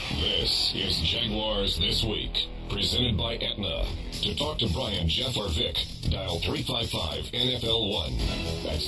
This is Jaguars This Week, presented by Aetna. To talk to Brian, Jeff, or Vic, dial 355-NFL-1. That's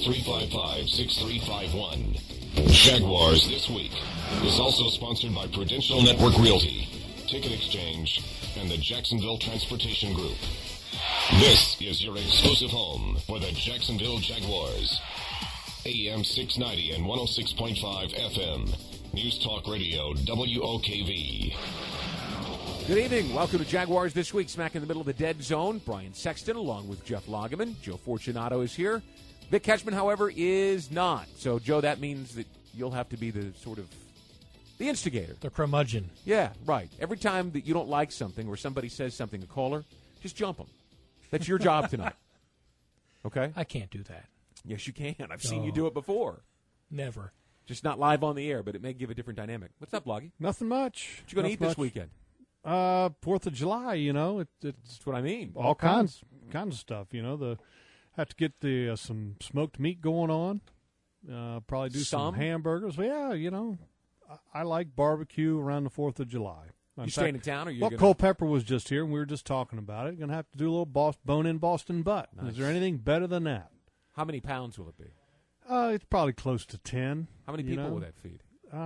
355-6351. Jaguars This Week is also sponsored by Prudential Network Realty, Ticket Exchange, and the Jacksonville Transportation Group. This is your exclusive home for the Jacksonville Jaguars. AM 690 and 106.5 FM. News Talk Radio, WOKV. Good evening. Welcome to Jaguars This Week. Smack in the middle of the dead zone. Brian Sexton along with Jeff Lageman. Joe Fortunato is here. Vic Ketchman, however, is not. So, Joe, that means that you'll have to be the the instigator. The curmudgeon. Yeah, right. Every time that you don't like something or somebody says something to caller, just jump them. That's your job tonight. Okay? I can't do that. Yes, you can. I've seen you do it before. Never. Just not live on the air, but it may give a different dynamic. What's up, Loggy? Nothing much. What you going to eat this weekend? 4th of July, you know. That's what I mean. All kinds of stuff, you know. Have to get some smoked meat going on. Probably do some hamburgers. Well, yeah, you know, I like barbecue around the 4th of July. You staying in town? Or you Cole Pepper was just here, and we were just talking about it. Going to have to do a little bone-in Boston butt. Nice. Is there anything better than that? How many pounds will it be? It's probably close to 10. How many people will that feed?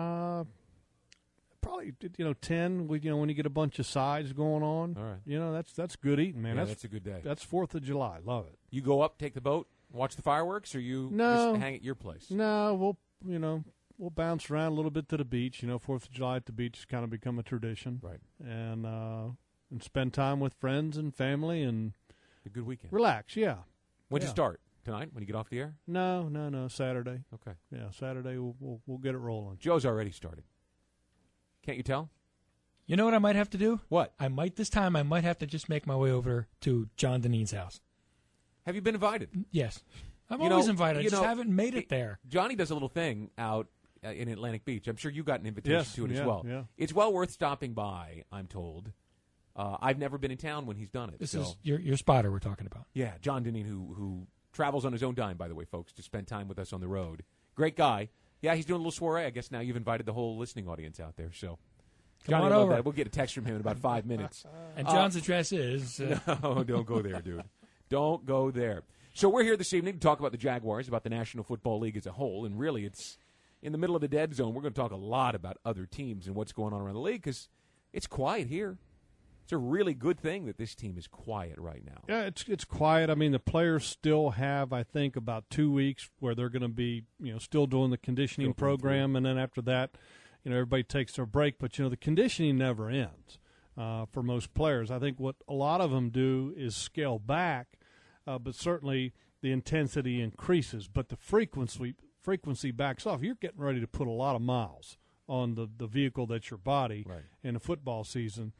Probably 10. When you get a bunch of sides going on, all right. You know that's good eating, man. Yeah, that's a good day. That's 4th of July. Love it. You go up, take the boat, watch the fireworks, or you just hang at your place? No, we'll bounce around a little bit to the beach. 4th of July at the beach has kind of become a tradition, right? And spend time with friends and family and a good weekend. Relax, yeah. When'd you start? Tonight, when you get off the air? No, Saturday. Okay. Yeah, Saturday we'll get it rolling. Joe's already started. Can't you tell? You know what I might have to do? What? This time I might have to just make my way over to John Dineen's house. Have you been invited? Yes. I'm always invited. I just haven't made it there. Johnny does a little thing out in Atlantic Beach. I'm sure you got an invitation to it as well. Yeah. It's well worth stopping by, I'm told. I've never been in town when he's done it. This is your spotter we're talking about. Yeah, John Dineen, who travels on his own dime, by the way, folks, to spend time with us on the road. Great guy. Yeah, he's doing a little soiree. I guess now you've invited the whole listening audience out there. So, Come on over. That. We'll get a text from him in about 5 minutes. And John's address is... No, don't go there, dude. Don't go there. So we're here this evening to talk about the Jaguars, about the National Football League as a whole, and really it's in the middle of the dead zone. We're going to talk a lot about other teams and what's going on around the league because it's quiet here. It's a really good thing that this team is quiet right now. Yeah, it's quiet. I mean, the players still have, I think, about 2 weeks where they're going to be, still doing the conditioning program, and then after that, everybody takes their break. But, the conditioning never ends for most players. I think what a lot of them do is scale back, but certainly the intensity increases. But the frequency backs off. You're getting ready to put a lot of miles on the vehicle that's your body in a football season.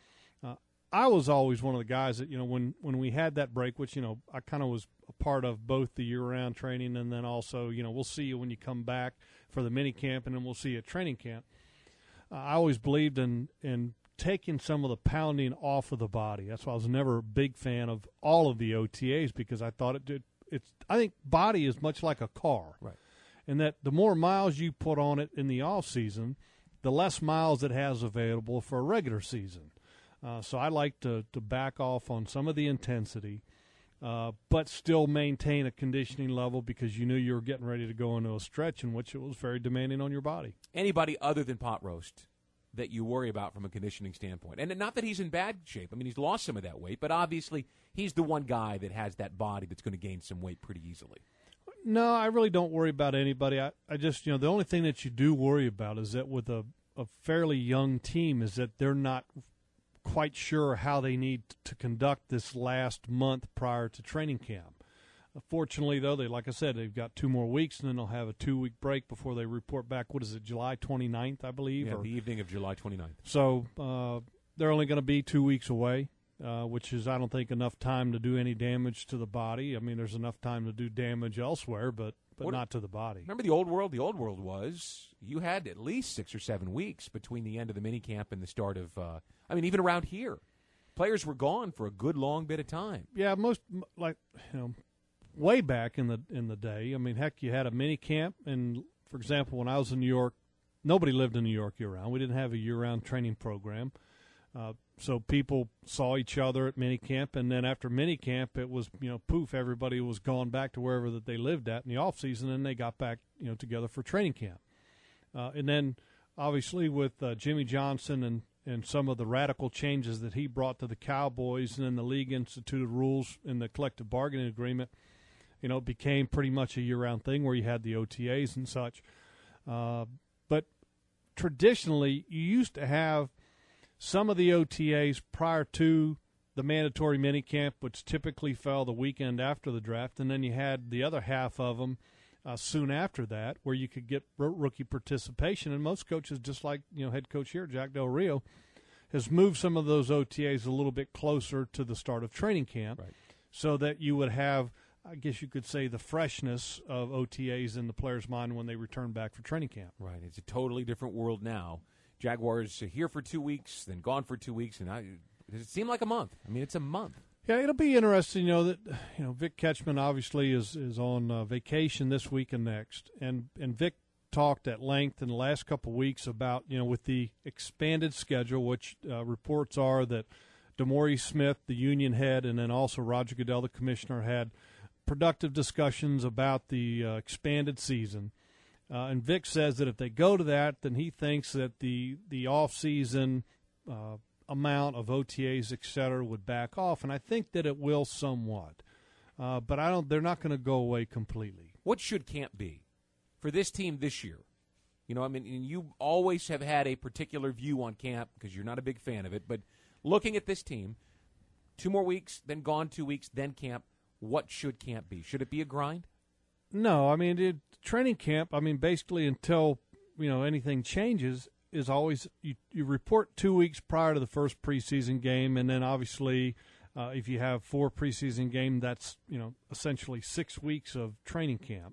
I was always one of the guys that, when we had that break, which, I kind of was a part of both the year-round training and then also, we'll see you when you come back for the mini camp and then we'll see you at training camp. I always believed in taking some of the pounding off of the body. That's why I was never a big fan of all of the OTAs because I thought I think body is much like a car. Right. And that the more miles you put on it in the off season, the less miles it has available for a regular season. So I like to back off on some of the intensity, but still maintain a conditioning level because you knew you were getting ready to go into a stretch in which it was very demanding on your body. Anybody other than Pot Roast that you worry about from a conditioning standpoint? And not that he's in bad shape. I mean, he's lost some of that weight, but obviously he's the one guy that has that body that's going to gain some weight pretty easily. No, I really don't worry about anybody. I just, the only thing that you do worry about is that with a fairly young team is that they're not quite sure how they need to conduct this last month prior to training camp. Fortunately, though, like I said, they've got 2 more weeks, and then they'll have a 2-week break before they report back. What is it, July 29th, I believe? Yeah, the evening of July 29th. So they're only going to be 2 weeks away, which is, I don't think, enough time to do any damage to the body. I mean, there's enough time to do damage elsewhere, but not to the body. Remember the old world? The old world was you had at least 6 or 7 weeks between the end of the minicamp and the start of, even around here. Players were gone for a good long bit of time. Yeah, way back in the day. I mean, heck, you had a minicamp, and for example, when I was in New York nobody lived in New York year-round. We didn't have a year-round training program. So people saw each other at minicamp, and then after minicamp, it was, poof, everybody was gone back to wherever that they lived at in the off-season, and they got back, together for training camp. And then, obviously, with Jimmy Johnson and some of the radical changes that he brought to the Cowboys, and then the league instituted rules in the collective bargaining agreement, it became pretty much a year-round thing where you had the OTAs and such. But traditionally, you used to have some of the OTAs prior to the mandatory minicamp, which typically fell the weekend after the draft, and then you had the other half of them soon after that, where you could get rookie participation. And most coaches, just like head coach here, Jack Del Rio, has moved some of those OTAs a little bit closer to the start of training camp, Right. so that you would have, I guess you could say, the freshness of OTAs in the player's mind when they return back for training camp. Right. It's a totally different world now. Jaguars here for 2 weeks, then gone for 2 weeks, and does it seem like a month? I mean, it's a month. Yeah, it'll be interesting. That Vic Ketchman obviously is on vacation this week and next, and Vic talked at length in the last couple of weeks about with the expanded schedule, which reports are that DeMaurice Smith, the union head, and then also Roger Goodell, the commissioner, had productive discussions about the expanded season. And Vic says that if they go to that, then he thinks that the off-season amount of OTAs, et cetera, would back off. And I think that it will somewhat. But they're not going to go away completely. What should camp be for this team this year? And you always have had a particular view on camp because you're not a big fan of it. But looking at this team, 2 more weeks, then gone 2 weeks, then camp, what should camp be? Should it be a grind? No, training camp, basically until, anything changes, is always you report 2 weeks prior to the first preseason game, and then obviously if you have 4 preseason games, that's, essentially 6 weeks of training camp.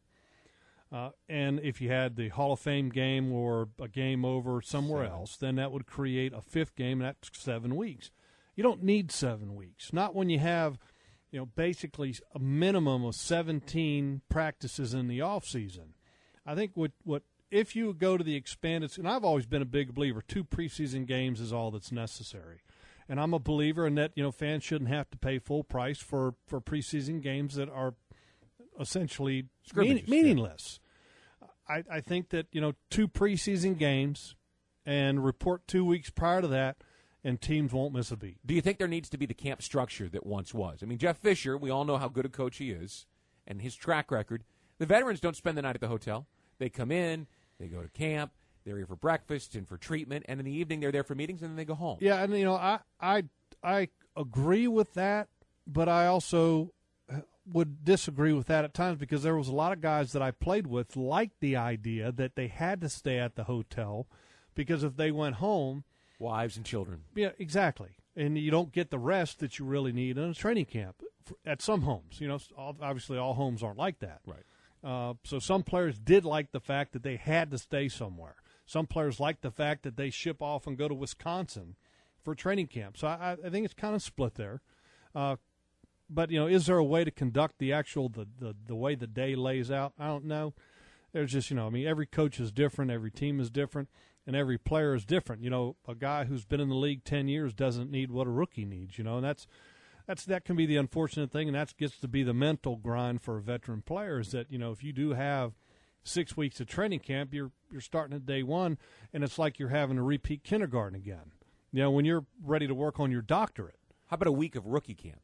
And if you had the Hall of Fame game or a game over somewhere else, then that would create a 5th game, and that's 7 weeks. You don't need 7 weeks, not when you have basically a minimum of 17 practices in the off season. I think what if you go to the expanded, and I've always been a big believer, 2 preseason games is all that's necessary. And I'm a believer in that, fans shouldn't have to pay full price for preseason games that are essentially meaningless. I think that, 2 preseason games and report 2 weeks prior to that, and teams won't miss a beat. Do you think there needs to be the camp structure that once was? Jeff Fisher, we all know how good a coach he is and his track record. The veterans don't spend the night at the hotel. They come in, they go to camp, they're here for breakfast and for treatment, and in the evening they're there for meetings, and then they go home. Yeah, and, I agree with that, but I also would disagree with that at times because there was a lot of guys that I played with liked the idea that they had to stay at the hotel because if they went home, wives and children. Yeah, exactly. And you don't get the rest that you really need in a training camp at some homes. Obviously all homes aren't like that. Right. So some players did like the fact that they had to stay somewhere. Some players like the fact that they ship off and go to Wisconsin for training camp. So I think it's kind of split there. But, is there a way to conduct the actual, the way the day lays out? I don't know. There's just, every coach is different. Every team is different. And every player is different. A guy who's been in the league 10 years doesn't need what a rookie needs, and that can be the unfortunate thing, and that gets to be the mental grind for a veteran player is that, if you do have 6 weeks of training camp, you're starting at day one, and it's like you're having to repeat kindergarten again, when you're ready to work on your doctorate. How about a week of rookie camp?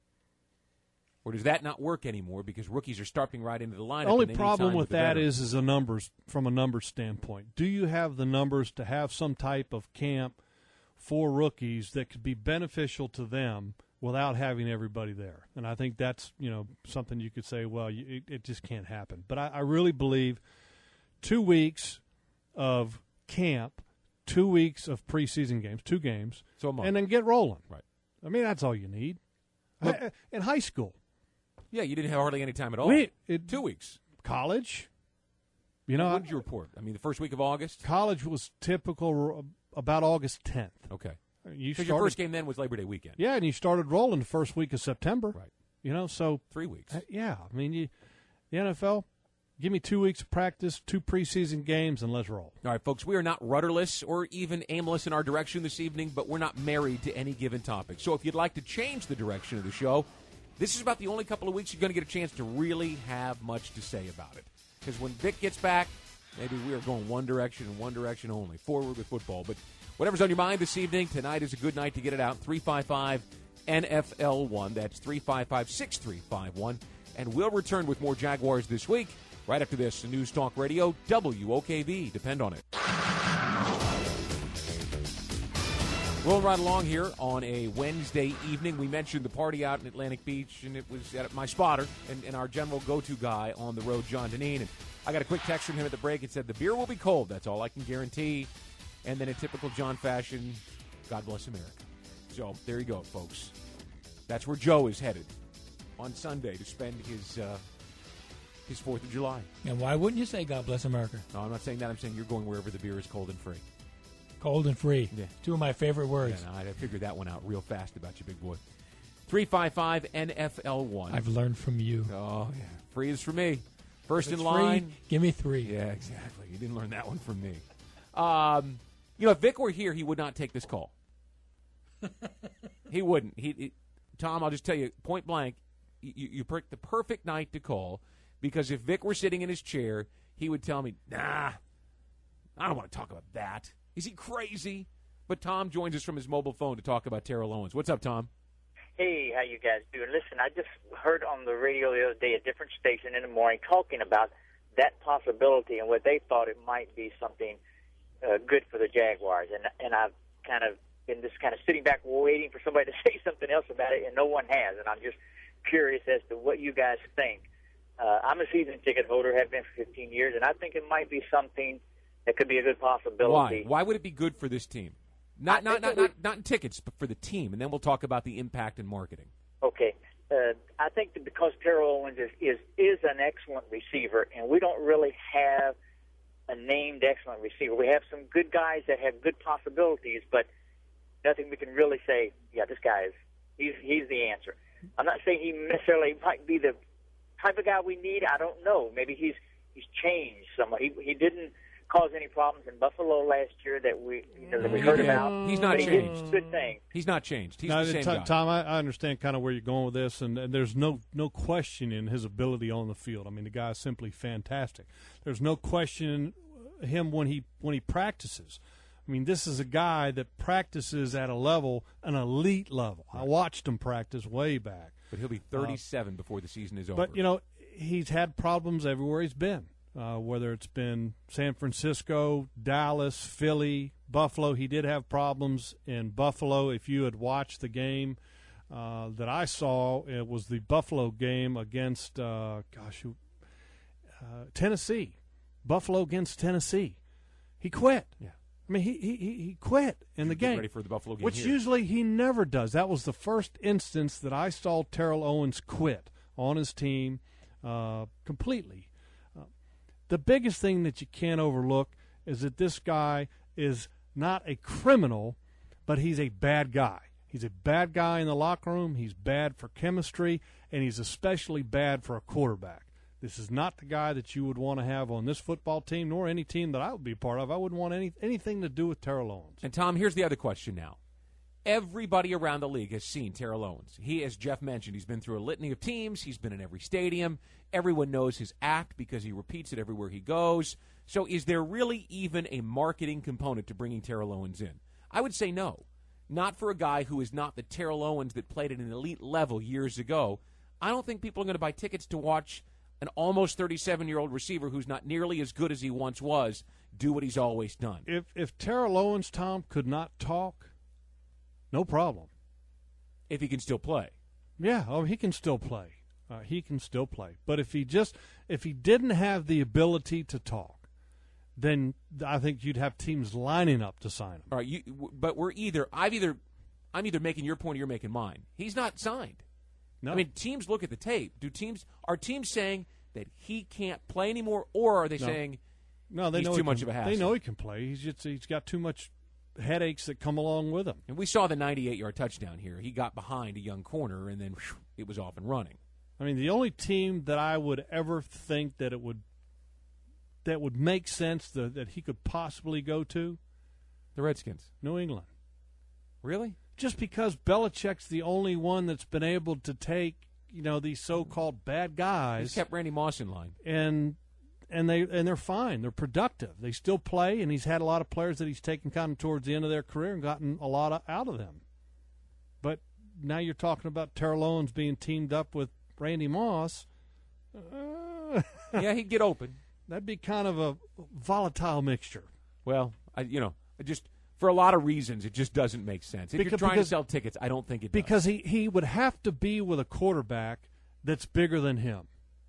Or does that not work anymore because rookies are starting right into the lineup? The only problem with that is from a numbers standpoint. Do you have the numbers to have some type of camp for rookies that could be beneficial to them without having everybody there? And I think that's, something you could say, well, it just can't happen. But I really believe 2 weeks of camp, 2 weeks of preseason games, 2 games, so a month. And then get rolling. Right. That's all you need. In high school. Yeah, you didn't have hardly any time at all. 2 weeks. College. What did you report? The first week of August? College was typical about August 10th. Okay. Because your first game then was Labor Day weekend. Yeah, and you started rolling the first week of September. Right. So 3 weeks. Yeah, the NFL, Give me 2 weeks of practice, 2 preseason games, and let's roll. All right, folks, we are not rudderless or even aimless in our direction this evening, but we're not married to any given topic. So if you'd like to change the direction of the show, this is about the only couple of weeks you're going to get a chance to really have much to say about it. Because when Vic gets back, maybe we are going one direction and one direction only, forward with football. But whatever's on your mind this evening, tonight is a good night to get it out. 355-NFL1. That's 355-6351. And we'll return with more Jaguars this week. Right after this, News Talk Radio, WOKV. Depend on it. Rolling right along here on a Wednesday evening. We mentioned the party out in Atlantic Beach, and it was at my spotter and our general go-to guy on the road, John Deneen. And I got a quick text from him at the break. It said, the beer will be cold. That's all I can guarantee. And then in typical John fashion, God bless America. So there you go, folks. That's where Joe is headed on Sunday to spend his 4th of July. And why wouldn't you say God bless America? No, I'm not saying that. I'm saying you're going wherever the beer is cold and free. Cold and free. Yeah. 2 of my favorite words. Yeah, no, I figured that one out real fast about you, big boy. 355-NFL1. I've learned from you. Oh, yeah. Free is for me. First If in it's line. free, give me 3. Yeah, exactly. You didn't learn that one from me. If Vic were here, he would not take this call. He wouldn't. Tom, I'll just tell you, point blank, you picked the perfect night to call, because if Vic were sitting in his chair, he would tell me, nah, I don't want to talk about that. Is he crazy? But Tom joins us from his mobile phone to talk about Terrell Owens. What's up, Tom? Hey, how you guys doing? Listen, I just heard on the radio the other day a different station in the morning talking about that possibility and what they thought it might be something good for the Jaguars. And I've kind of been just kind of sitting back waiting for somebody to say something else about it, and no one has. And I'm just curious as to what you guys think. I'm a season ticket holder, have been for 15 years, and I think it might be something that could be a good possibility. Why would it be good for this team? Not in tickets, but for the team, and then we'll talk about the impact in marketing. Okay. I think that because Terrell Owens is an excellent receiver, and we don't really have a named excellent receiver. We have some good guys that have good possibilities, but nothing we can really say, yeah, this guy he's the answer. I'm not saying he necessarily might be the type of guy we need. I don't know. Maybe he's changed somewhat. He didn't cause any problems in Buffalo last year that we heard about. He's not changed. Good thing. He's not changed. He's the same guy. Tom, I understand kind of where you're going with this, and there's no questioning his ability on the field. I mean, the guy is simply fantastic. There's no questioning him when he practices. I mean, this is a guy that practices at an elite level. I watched him practice way back. But he'll be 37 before the season is over. But, he's had problems everywhere he's been. Whether it's been San Francisco, Dallas, Philly, Buffalo. He did have problems in Buffalo. If you had watched the game that I saw, it was the Buffalo game against, Tennessee. Buffalo against Tennessee. He quit. Yeah. I mean, he quit in the game. Ready for the Buffalo game which here. Usually he never does. That was the first instance that I saw Terrell Owens quit on his team completely. The biggest thing that you can't overlook is that this guy is not a criminal, but he's a bad guy. He's a bad guy in the locker room. He's bad for chemistry, and he's especially bad for a quarterback. This is not the guy that you would want to have on this football team, nor any team that I would be part of. I wouldn't want anything to do with Terrell Owens. And, Tom, here's the other question now. Everybody around the league has seen Terrell Owens. He, as Jeff mentioned, he's been through a litany of teams. He's been in every stadium. Everyone knows his act because he repeats it everywhere he goes. So is there really even a marketing component to bringing Terrell Owens in? I would say no. Not for a guy who is not the Terrell Owens that played at an elite level years ago. I don't think people are going to buy tickets to watch an almost 37-year-old receiver who's not nearly as good as he once was do what he's always done. If Terrell Owens, Tom, could not talk, no problem. If he can still play. Yeah, he can still play. He can still play. But if he didn't have the ability to talk, then I think you'd have teams lining up to sign him. All right, but I'm either making your point or you're making mine. He's not signed. No. I mean, teams look at the tape. Are teams saying that he can't play anymore, or are they saying he's too much of a hassle? They know he can play. He's got too much headaches that come along with him. And we saw the 98-yard touchdown here. He got behind a young corner, and then it was off and running. I mean, the only team that I would ever think that it would that would make sense that he could possibly go to? The Redskins. New England. Really? Just because Belichick's the only one that's been able to take, these so-called bad guys. He's kept Randy Moss in line. And they're fine. They're productive. They still play, and he's had a lot of players that he's taken kind of towards the end of their career and gotten a lot out of them. But now you're talking about Terrell Owens being teamed up with Randy Moss. Yeah, he'd get open. That'd be kind of a volatile mixture. Well, for a lot of reasons, it just doesn't make sense. If you're trying to sell tickets, I don't think it does. Because he would have to be with a quarterback that's bigger than him.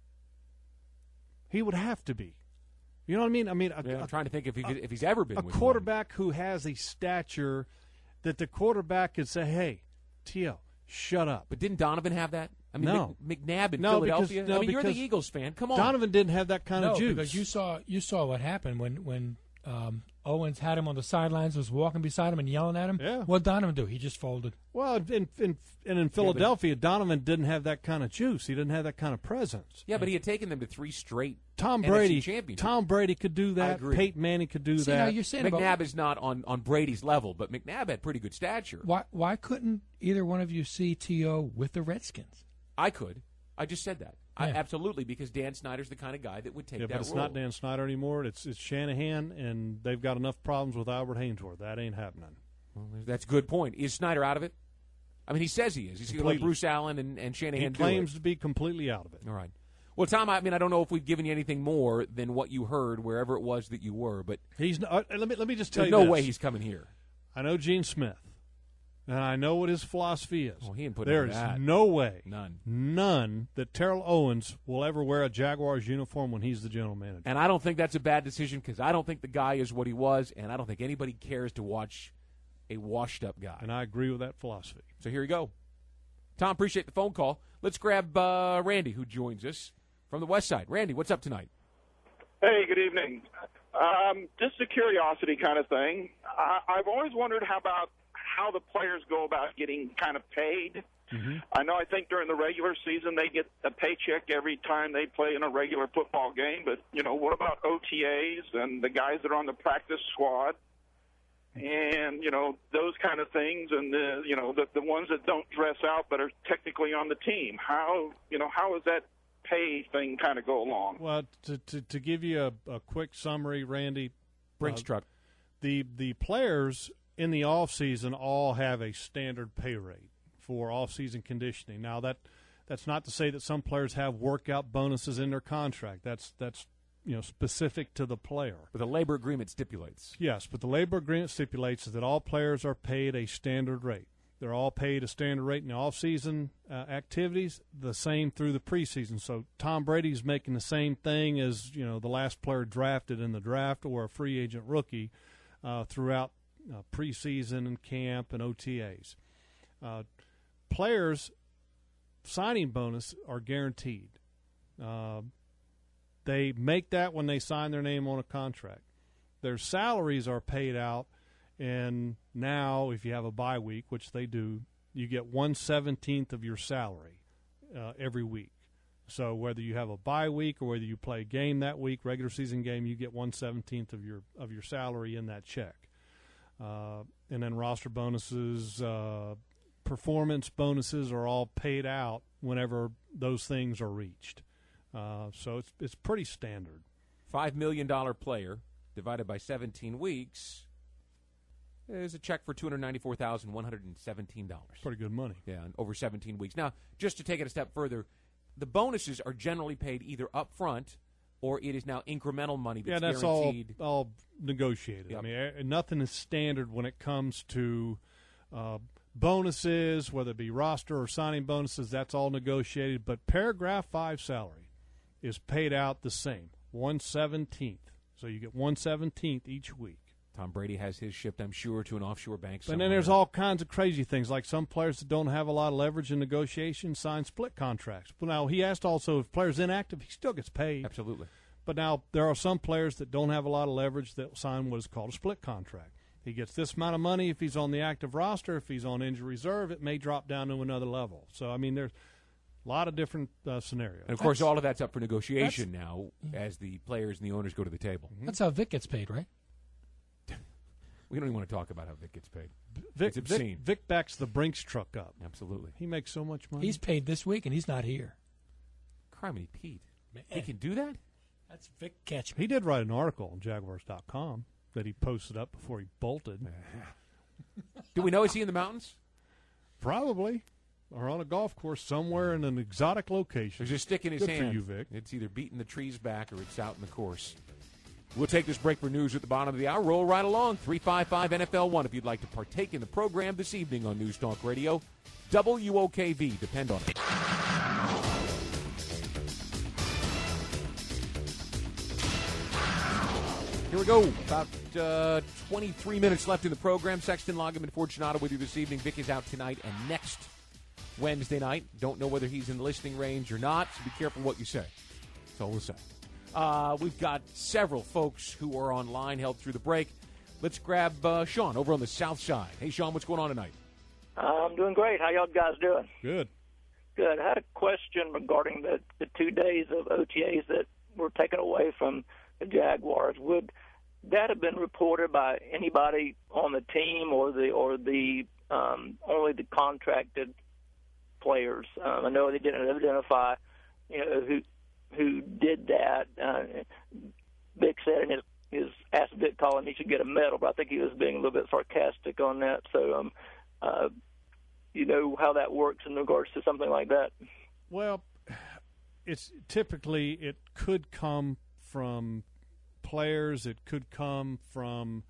He would have to be. You know what I mean? I'm trying to think if he's ever been a with quarterback who has a stature that the quarterback could say, "Hey, T.O., shut up." But didn't Donovan have that? No. McNabb in Philadelphia. Because you're the Eagles fan. Come on. Donovan didn't have that kind of juice. Because you saw what happened when Owens had him on the sidelines, was walking beside him and yelling at him. Yeah. What did Donovan do? He just folded. Well, in Philadelphia, Donovan didn't have that kind of juice. He didn't have that kind of presence. Yeah, but he had taken them to 3 straight Tom NFC championships. Tom Brady could do that. Peyton Manning could do that. Now you're saying McNabb is not on Brady's level, but McNabb had pretty good stature. Why couldn't either one of you see T.O. with the Redskins? I could. I just said that. Yeah. Absolutely, because Dan Snyder's the kind of guy that would take that but it's role. not Dan Snyder anymore. It's Shanahan, and they've got enough problems with Albert Haynesworth. That ain't happening. Well, that's a good point. Is Snyder out of it? I mean, he says he is. He's going to let Bruce Allen and Shanahan do it. He claims to be completely out of it. All right. Well, Tom, I don't know if we've given you anything more than what you heard wherever it was that you were, but he's let me just tell there's you no this. way he's coming here. I know Gene Smith, and I know what his philosophy is. Well, he ain't there is no way, none, that Terrell Owens will ever wear a Jaguars uniform when he's the general manager. And I don't think that's a bad decision because I don't think the guy is what he was, and I don't think anybody cares to watch a washed-up guy. And I agree with that philosophy. So here you go. Tom, appreciate the phone call. Let's grab Randy, who joins us from the West Side. Randy, what's up tonight? Hey, good evening. Just a curiosity kind of thing. I've always wondered how the players go about getting kind of paid. Mm-hmm. I think during the regular season they get a paycheck every time they play in a regular football game. But, what about OTAs and the guys that are on the practice squad? And, those kind of things, and the ones that don't dress out but are technically on the team. How does that pay thing kind of go along? Well, to give you a quick summary, Randy, Brinks truck. The players in the off season all have a standard pay rate for off season conditioning. Now that's not to say that some players have workout bonuses in their contract. That's specific to the player. But the labor agreement stipulates. Yes, but the labor agreement stipulates that all players are paid a standard rate. They're all paid a standard rate in the off-season activities, the same through the preseason. So Tom Brady's making the same thing as, the last player drafted in the draft or a free agent rookie throughout preseason and camp and OTAs. Players' signing bonus are guaranteed. They make that when they sign their name on a contract. Their salaries are paid out, and now if you have a bye week, which they do, you get 1/17 of your salary every week. So whether you have a bye week or whether you play a game that week, regular season game, you get 1/17 of your salary in that check. And then roster bonuses, performance bonuses are all paid out whenever those things are reached. So it's pretty standard. $5 million player divided by 17 weeks is a check for $294,117. Pretty good money. Yeah, over 17 weeks. Now, just to take it a step further, the bonuses are generally paid either up front or it is now incremental money that's guaranteed. All negotiated. Yep. I mean, nothing is standard when it comes to bonuses, whether it be roster or signing bonuses. That's all negotiated. But paragraph 5 salary is paid out the same, 1/17. So you get 1/17 each week. Tom Brady has his shipped, I'm sure, to an offshore bank somewhere. And then there's all kinds of crazy things, like some players that don't have a lot of leverage in negotiations sign split contracts. But now he asked also if players inactive, he still gets paid. Absolutely. But now there are some players that don't have a lot of leverage that sign what is called a split contract. He gets this amount of money if he's on the active roster. If he's on injury reserve, it may drop down to another level. So, I mean, A lot of different scenarios. And, of course, all of that's up for negotiation now as the players and the owners go to the table. That's how Vic gets paid, right? We don't even want to talk about how Vic gets paid. Vic, It's obscene. Vic backs the Brinks truck up. Absolutely. He makes so much money. He's paid this week, and he's not here. Criminy Pete. Man. He can do that? That's Vic Ketchman. He did write an article on Jaguars.com that he posted up before he bolted. Do we know is he in the mountains? Probably. Or on a golf course somewhere in an exotic location. There's a stick in his Good hand. for you, Vic. It's either beating the trees back or it's out in the course. We'll take this break for news at the bottom of the hour. Roll right along. 355 NFL 1 if you'd like to partake in the program this evening on News Talk Radio. WOKV. Depend on it. Here we go. About 23 minutes left in the program. Sexton, Loggeman, Fortunato with you this evening. Vic is out tonight and next Wednesday night. Don't know whether he's in the listening range or not, so be careful what you say. That's all we'll say. We've got several folks who are online, held through the break. Let's grab Sean over on the south side. Hey, Sean, what's going on tonight? I'm doing great. How y'all guys doing? Good. Good. I had a question regarding the 2 days of OTAs that were taken away from the Jaguars. Would that have been reported by anybody on the team or the only the contracted players? I know they didn't identify, who did that. Vic said in his asked Vic Collins he should get a medal, but I think he was being a little bit sarcastic on that. So, you know how that works in regards to something like that? Well, it's typically it could come from players. It could come from,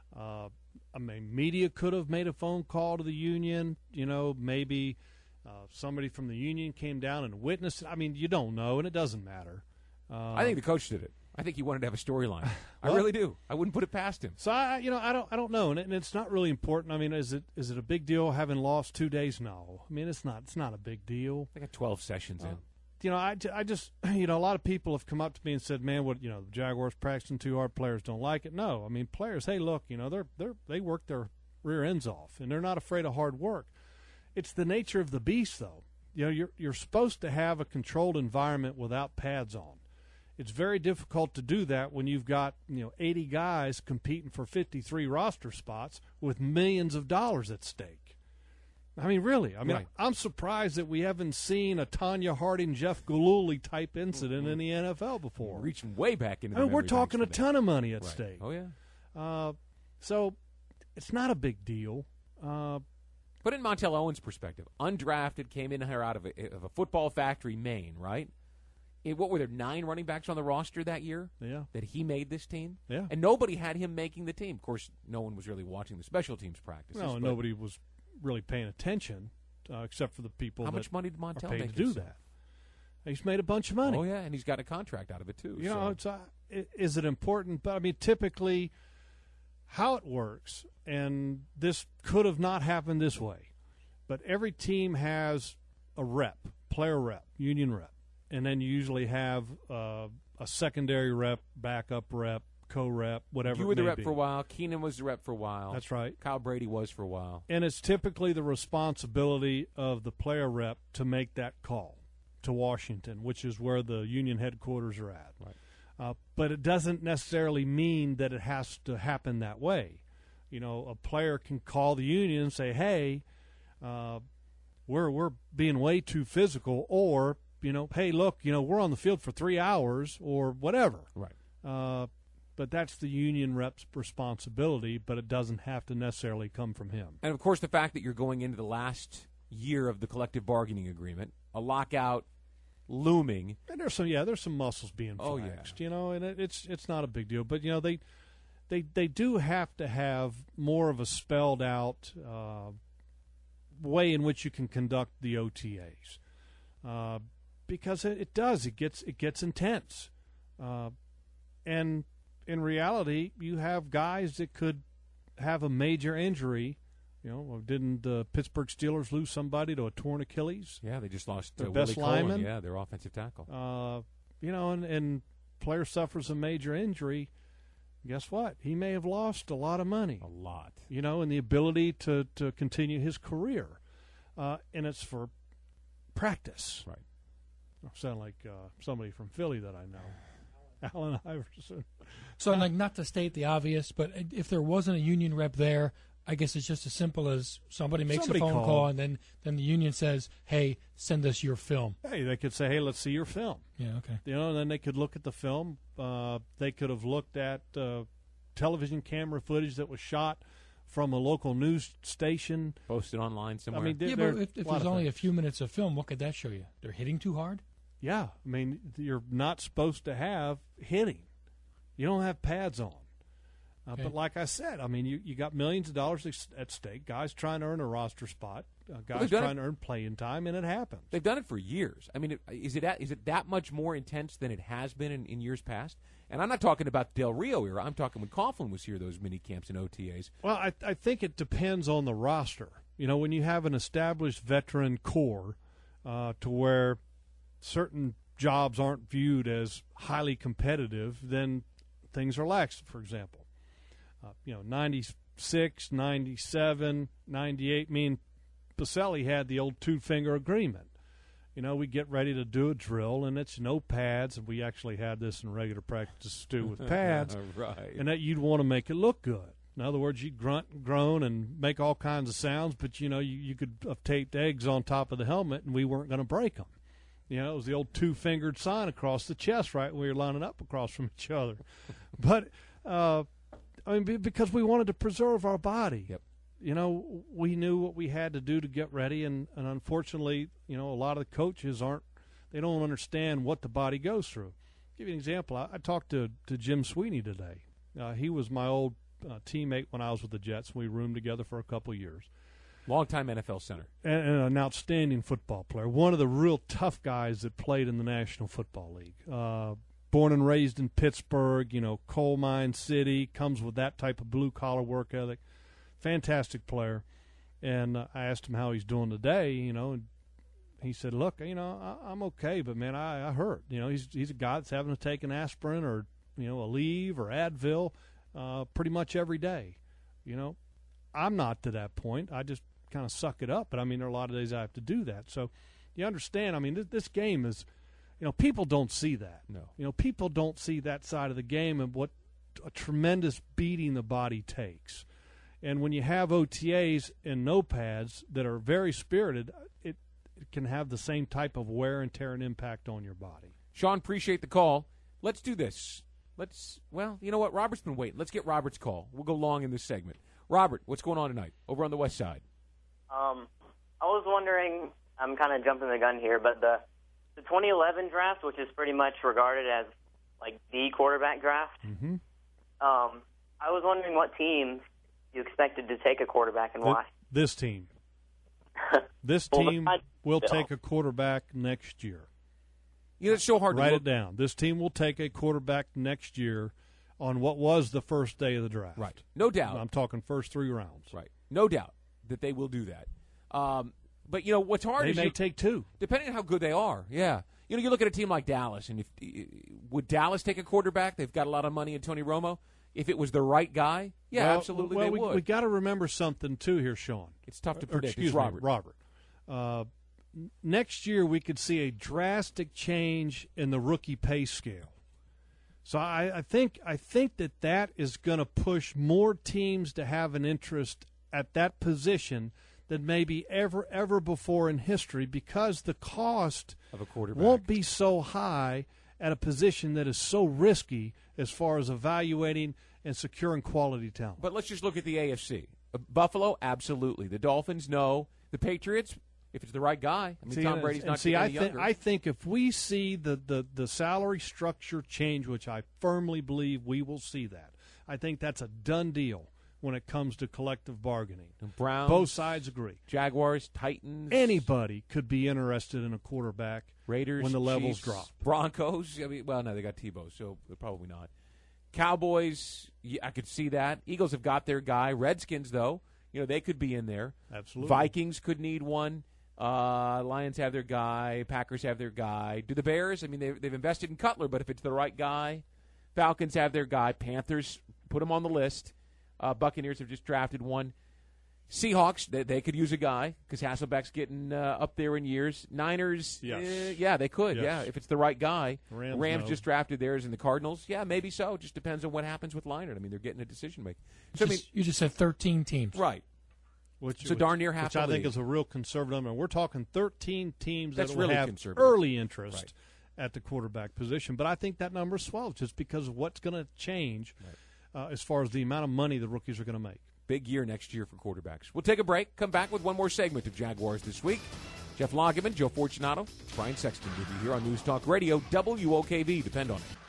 media could have made a phone call to the union. Maybe somebody from the union came down and witnessed it. I mean, you don't know, and it doesn't matter. I think the coach did it. I think he wanted to have a storyline. Well, I really do. I wouldn't put it past him. So I don't know, and it's not really important. I mean, is it a big deal having lost 2 days? No, I mean it's not a big deal. They got 12 sessions in. I just a lot of people have come up to me and said, "Man, the Jaguars practicing too hard. Players don't like it." No, I mean players. Hey, look, they work their rear ends off, and they're not afraid of hard work. It's the nature of the beast, though. You're supposed to have a controlled environment without pads on. It's very difficult to do that when you've got 80 guys competing for 53 roster spots with millions of dollars at stake. I mean, really. I mean, right. I'm surprised that we haven't seen a Tanya Harding, Jeff Gillooly type incident in the NFL before. Reaching way back into the we're talking a ton of money at right. stake. Oh, yeah. So it's not a big deal. Put in Montel Owens' perspective. Undrafted, came in here out of a football factory, Maine, right? What were there, 9 running backs on the roster that year? Yeah. That he made this team? Yeah. And nobody had him making the team. Of course, no one was really watching the special teams practices. No, nobody was really paying attention except for the people How that much money did Montel are paid make to do that. He's made a bunch of money. Oh, yeah, and he's got a contract out of it, too. Is it important? But, I mean, typically how it works, and this could have not happened this way, but every team has a rep, player rep, union rep. And then you usually have a secondary rep, backup rep, co-rep, whatever. You were the rep be. for a while. Keenan was the rep for a while. That's right. Kyle Brady was for a while. And it's typically the responsibility of the player rep to make that call to Washington, which is where the union headquarters are at. Right. But it doesn't necessarily mean that it has to happen that way. A player can call the union and say, "Hey, we're being way too physical," or hey, look, we're on the field for 3 hours or whatever. Right. But that's the union rep's responsibility, but it doesn't have to necessarily come from him. And, of course, the fact that you're going into the last year of the collective bargaining agreement, a lockout looming. And there's some muscles being flexed, and it's not a big deal. But, they do have to have more of a spelled out way in which you can conduct the OTAs. Because it gets intense, and in reality, you have guys that could have a major injury. Didn't the Pittsburgh Steelers lose somebody to a torn Achilles? Yeah, they just lost their Willie best Cohen, lineman. Yeah, their offensive tackle. And player suffers a major injury. Guess what? He may have lost a lot of money. A lot. And the ability to continue his career, and it's for practice. Right. I sound like somebody from Philly that I know, Allen Iverson. So, like, not to state the obvious, but if there wasn't a union rep there, I guess it's just as simple as somebody makes a phone call and then the union says, hey, send us your film. Hey, they could say, hey, let's see your film. Yeah, okay. And then they could look at the film. They could have looked at television camera footage that was shot from a local news station. Posted online somewhere. I mean, but if there's only a few minutes of film, what could that show you? They're hitting too hard? Yeah. I mean, you're not supposed to have hitting. You don't have pads on. Okay. But like I said, I mean, you got millions of dollars at stake. Guys trying to earn a roster spot. Guys trying to earn playing time, and it happens. They've done it for years. I mean, is it that much more intense than it has been in years past? And I'm not talking about Del Rio era. I'm talking when Coughlin was here, those mini camps and OTAs. Well, I think it depends on the roster. You know, when you have an established veteran core to where certain jobs aren't viewed as highly competitive, then things are lax, for example. 96, 97, 98, I mean, Pacelli had the old two-finger agreement. You know, we get ready to do a drill, and it's no pads, and we actually had this in regular practice too with pads, Right. and that you'd want to make it look good. In other words, you'd grunt and groan and make all kinds of sounds, but, you could have taped eggs on top of the helmet, and we weren't going to break them. It was the old two-fingered sign across the chest, right, when we were lining up across from each other. But, because we wanted to preserve our body. Yep. We knew what we had to do to get ready, and unfortunately, a lot of the coaches they don't understand what the body goes through. I'll give you an example. I talked to Jim Sweeney today. He was my old teammate when I was with the Jets. We roomed together for a couple of years. Long-time NFL center. And an outstanding football player. One of the real tough guys that played in the National Football League. Born and raised in Pittsburgh, coal mine city, comes with that type of blue-collar work ethic. Fantastic player. And I asked him how he's doing today, and he said, look, I'm okay, but, man, I hurt. He's a guy that's having to take an aspirin or, a Aleve or Advil pretty much every day. I'm not to that point. I just kind of suck it up. But, I mean, there are a lot of days I have to do that. So you understand, I mean, this game is, people don't see that. No. People don't see that side of the game and what a tremendous beating the body takes. And when you have OTAs and no pads that are very spirited, it can have the same type of wear and tear and impact on your body. Sean, appreciate the call. Let's do this. You know what? Robert's been waiting. Let's get Robert's call. We'll go long in this segment. Robert, what's going on tonight over on the west side? I was wondering, I'm kind of jumping the gun here, but the 2011 draft, which is pretty much regarded as like the quarterback draft, mm-hmm. I was wondering what teams you expected to take a quarterback and why. This team. This team will take a quarterback next year. It's so hard to write it down. This team will take a quarterback next year on what was the first day of the draft. Right. No doubt. I'm talking first 3 rounds. Right. No doubt that they will do that. But, what's hard is they may take 2. Depending on how good they are, yeah. You look at a team like Dallas, and would Dallas take a quarterback? They've got a lot of money in Tony Romo. If it was the right guy, absolutely they would. We got to remember something, too, here, Sean. It's tough to predict. Excuse me, Robert. Next year, we could see a drastic change in the rookie pay scale. So I think that is going to push more teams to have an interest at that position than maybe ever before in history, because the cost of a quarterback won't be so high at a position that is so risky as far as evaluating and securing quality talent. But let's just look at the AFC. Buffalo, absolutely. The Dolphins, no. The Patriots, if it's the right guy. I mean, Tom Brady's not getting any younger. I think if we see the salary structure change, which I firmly believe we will see that, I think that's a done deal when it comes to collective bargaining. And Browns, both sides agree. Jaguars, Titans. Anybody could be interested in a quarterback. Raiders, when the levels Chiefs, drop. Broncos. I mean, no, they got Tebow, so probably not. Cowboys, I could see that. Eagles have got their guy. Redskins, though, they could be in there. Absolutely. Vikings could need one. Lions have their guy. Packers have their guy. Do the Bears? I mean, they've invested in Cutler, but if it's the right guy, Falcons have their guy. Panthers, put them on the list. Buccaneers have just drafted one. Seahawks, they could use a guy because Hasselbeck's getting up there in years. Niners, yes. They could, yes. if it's the right guy. Rams just drafted theirs, and the Cardinals, maybe so. Just depends on what happens with Leinart. I mean, they're getting a decision maker. So you just said 13 teams, right? Which darn near half. Which I think is a real conservative number. We're talking 13 teams that will really have early interest at the quarterback position. But I think that number swells just because of what's going to change as far as the amount of money the rookies are going to make. Big year next year for quarterbacks. We'll take a break, come back with one more segment of Jaguars This Week. Jeff Lageman, Joe Fortunato, Brian Sexton with you here on News Talk Radio, WOKV. Depend on it.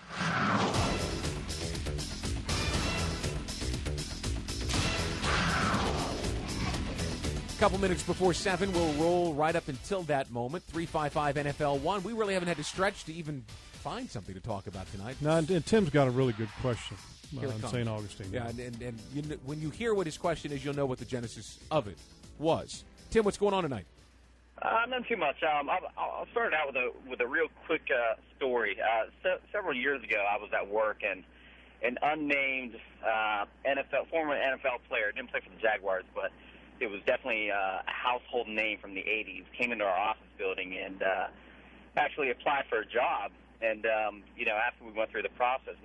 A couple minutes before 7, we'll roll right up until that moment. 355 NFL 1. We really haven't had to stretch to even find something to talk about tonight. No, and Tim's got a really good question. St. Augustine. Yeah, and when you hear what his question is, you'll know what the genesis of it was. Tim, what's going on tonight? Not too much. I'll start out with a real quick story. Several years ago, I was at work, and an unnamed former NFL player, didn't play for the Jaguars, but it was definitely a household name from the 80s, came into our office building and actually applied for a job. And, after we went through the process,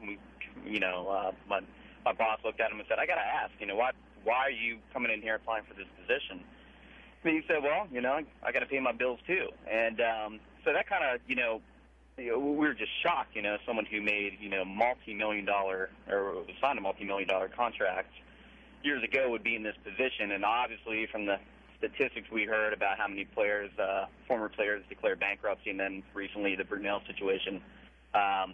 my boss looked at him and said, I got to ask, why are you coming in here applying for this position? And he said, well, I got to pay my bills too. And so that kind of, we were just shocked, someone who made, multi-million-dollar or signed a multi-million-dollar contract years ago would be in this position. And obviously from the statistics we heard about how many players, former players declared bankruptcy, and then recently the Brunel situation, I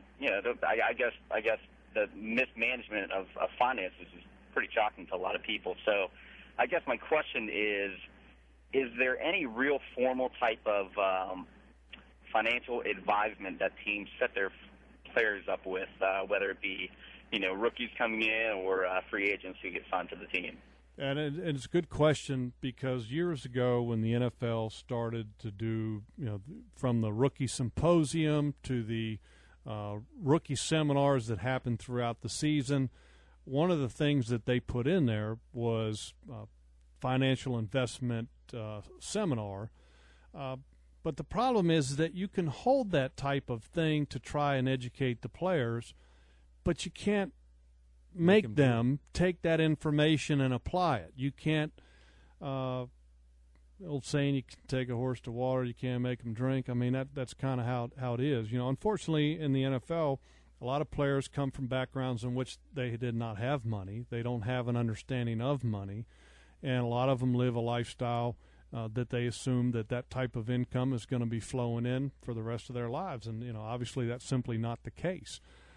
guess the mismanagement of finances is pretty shocking to a lot of people. So I guess my question is there any real formal type of financial advisement that teams set their players up with, whether it be, rookies coming in or free agents who get signed to the team? And it's a good question because years ago when the NFL started to do, from the rookie symposium to the rookie seminars that happened throughout the season, one of the things that they put in there was financial investment seminar. But the problem is that you can hold that type of thing to try and educate the players, but you can't make them take that information and apply it. You can't, old saying, you can take a horse to water, you can't make them drink. I mean, that's kind of how it is. Unfortunately, in the NFL, a lot of players come from backgrounds in which they did not have money. They don't have an understanding of money, and a lot of them live a lifestyle that they assume that type of income is going to be flowing in for the rest of their lives. And, obviously that's simply not the case.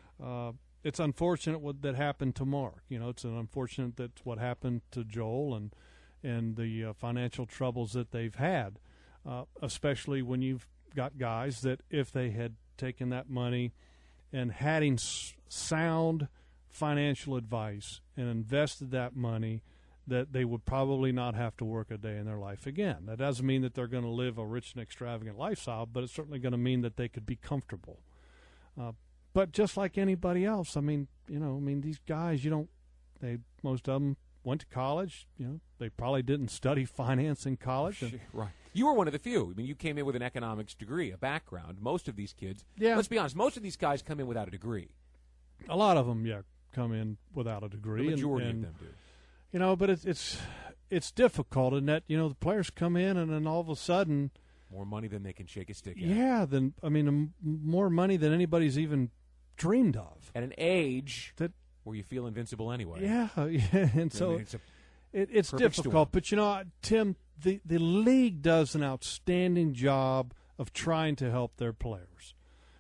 It's unfortunate what that happened to Mark. It's unfortunate that's what happened to Joel and the financial troubles that they've had, especially when you've got guys that if they had taken that money and having sound financial advice and invested that money, that they would probably not have to work a day in their life again. That doesn't mean that they're going to live a rich and extravagant lifestyle, but it's certainly going to mean that they could be comfortable. But just like anybody else, these guys, most of them went to college. They probably didn't study finance in college. Right. You were one of the few. You came in with an economics degree, a background. Most of these kids, yeah. Let's be honest, most of these guys come in without a degree. A lot of them, come in without a degree. The majority of them do. But it's difficult in that, the players come in and then all of a sudden more money than they can shake a stick at. Yeah, more money than anybody's even dreamed of. At an age where you feel invincible anyway. Yeah, and so it's difficult. Storm. But, Tim, the league does an outstanding job of trying to help their players.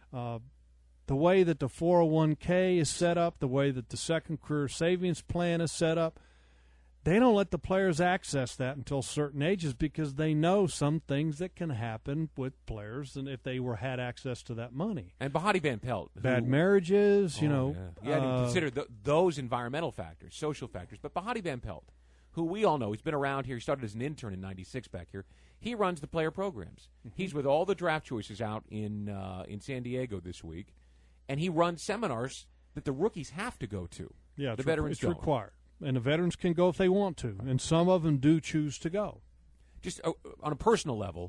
The way that the 401k is set up, the way that the second career savings plan is set up, they don't let the players access that until certain ages because they know some things that can happen with players and if they had access to that money. And Bahati Van Pelt. Bad marriages, Yeah, to consider those environmental factors, social factors. But Bahati Van Pelt, who we all know, he's been around here. He started as an intern in '96 back here. He runs the player programs. He's with all the draft choices out in San Diego this week, and he runs seminars that the rookies have to go to. Yeah, the veterans it's required. And the veterans can go if they want to, and some of them do choose to go. Just on a personal level,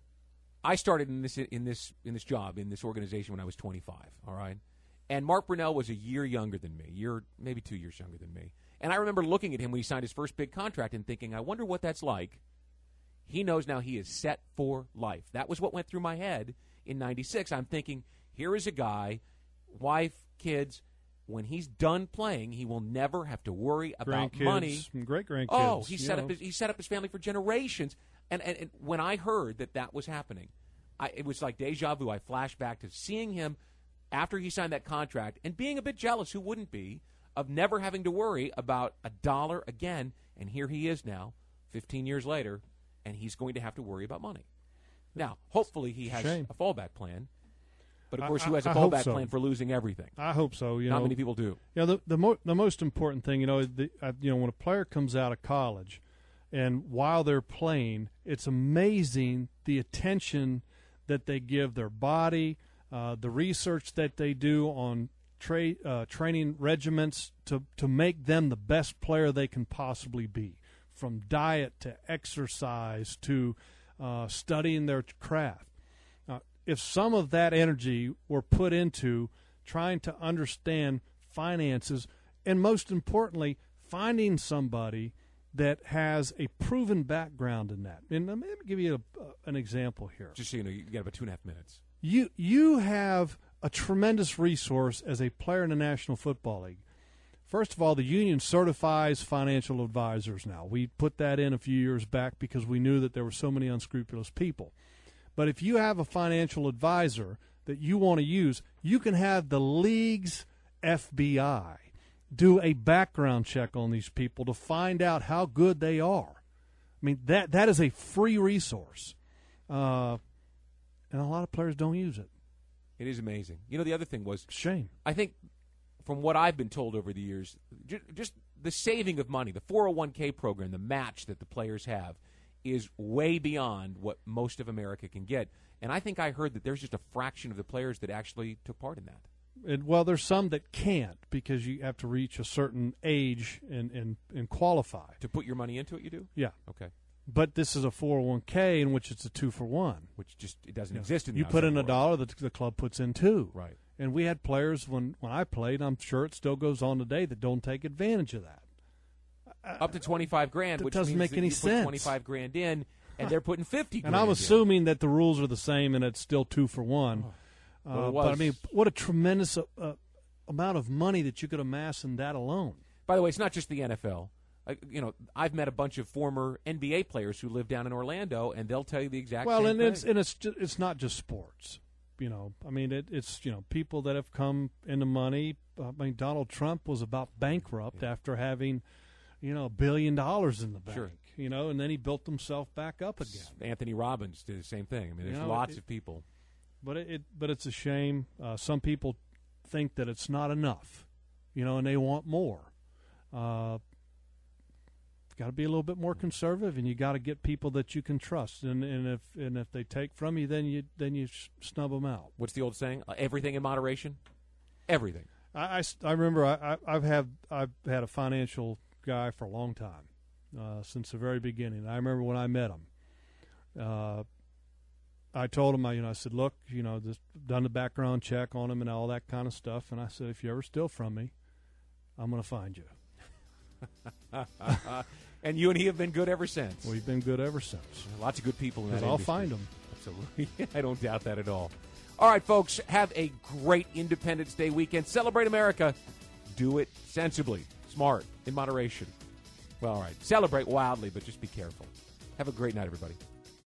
I started in this job, in this organization, when I was 25, all right? And Mark Brunell was a year younger than me, maybe 2 years younger than me. And I remember looking at him when he signed his first big contract and thinking, I wonder what that's like. He knows now he is set for life. That was what went through my head in 96. I'm thinking, here is a guy, wife, kids. When he's done playing, he will never have to worry about money. Great grandkids. Oh, he set up his family for generations. And when I heard that was happening, it was like deja vu. I flashed back to seeing him after he signed that contract and being a bit jealous, who wouldn't be, of never having to worry about a dollar again. And here he is now, 15 years later, and he's going to have to worry about money. Now, hopefully he has a fallback plan. But, of course, who has a fallback plan for losing everything? I hope so. Not many people do. Yeah, the most important thing, when a player comes out of college and while they're playing, it's amazing the attention that they give their body, the research that they do on training regiments to make them the best player they can possibly be, from diet to exercise to studying their craft. If some of that energy were put into trying to understand finances, and most importantly, finding somebody that has a proven background in that. And let me give you an example here. Just so you know, you got about 2.5 minutes. You have a tremendous resource as a player in the National Football League. First of all, the union certifies financial advisors now. We put that in a few years back because we knew that there were so many unscrupulous people. But if you have a financial advisor that you want to use, you can have the league's FBI do a background check on these people to find out how good they are. I mean, that is a free resource. And a lot of players don't use it. It is amazing. You know, the other thing was... Shame. I think, from what I've been told over the years, just the saving of money, the 401k program, the match that the players have, is way beyond what most of America can get. And I think I heard that there's just a fraction of the players that actually took part in that. Well, there's some that can't because you have to reach a certain age and qualify. To put your money into it, you do? Yeah. Okay. But this is a 401k in which it's a 2-for-1. Which just it doesn't exist in the You put in world. $1, the club puts in $2. Right. And we had players when I played, I'm sure it still goes on today, that don't take advantage of that. Up to $25,000, which doesn't means make any you sense. put $25,000 in, and they're putting $50,000. And I'm assuming that the rules are the same, and it's still 2-for-1. But I mean, what a tremendous amount of money that you could amass in that alone. By the way, it's not just the NFL. I've met a bunch of former NBA players who live down in Orlando, and they'll tell you the exact same thing. It's not just sports. I mean, it's people that have come into money. I mean, Donald Trump was about bankrupt after having, $1 billion in the bank. Sure. And then he built himself back up again. Anthony Robbins did the same thing. I mean, there's lots of people. But it's a shame. Some people think that it's not enough, and they want more. Got to be a little bit more conservative, and you got to get people that you can trust. And if they take from you, then you snub them out. What's the old saying? Everything in moderation. Everything. I remember I've had a financial guy for a long time, since the very beginning. I remember when I met him. I told him, I said, look, just done the background check on him and all that kind of stuff. And I said, if you ever steal from me, I'm going to find you. And you and he have been good ever since. We've been good ever since. Lots of good people in that industry. I'll find them. Absolutely. I don't doubt that at all. All right, folks, have a great Independence Day weekend. Celebrate America. Do it sensibly, smart, in moderation. Well, all right. Celebrate wildly, but just be careful. Have a great night, everybody.